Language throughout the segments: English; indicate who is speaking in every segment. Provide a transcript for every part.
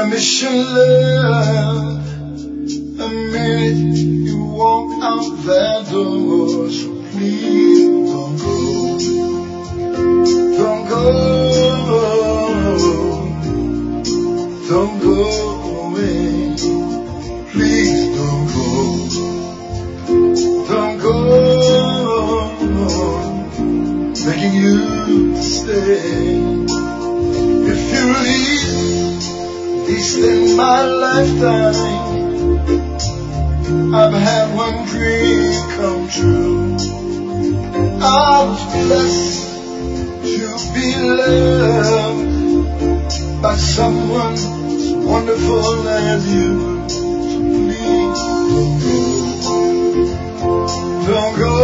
Speaker 1: Gonna miss your love the minute you walk out that door. So please don't go, don't go, don't go away. Please don't go, don't go. Begging you to stay. If you leave, least in my lifetime, I've had one dream come true. I was blessed to be loved by someone as wonderful as you. So please don't go,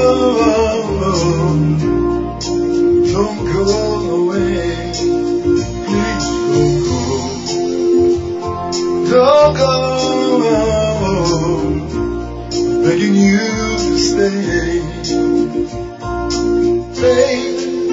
Speaker 1: don't go away. Please don't go, begging you to stay, baby.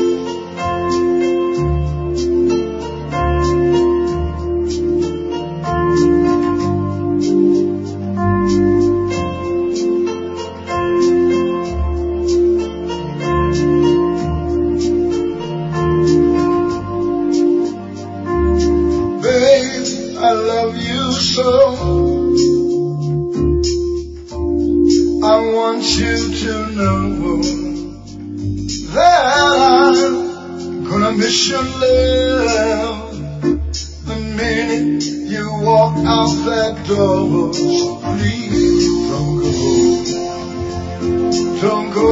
Speaker 1: I love you so. I want you to know that I'm gonna miss your love the minute you walk out that door. So please don't go,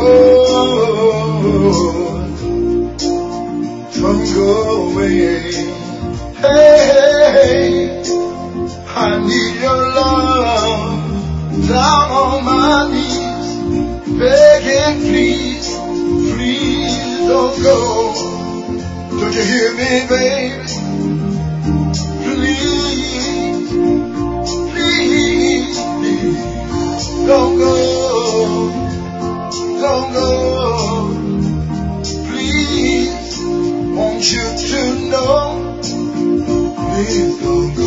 Speaker 1: don't go away. Hey, I need your love down on my knees, begging, please, please don't go. Don't you hear me, baby? Please, please, please, don't go, don't go. Please, want you to know. Please don't go.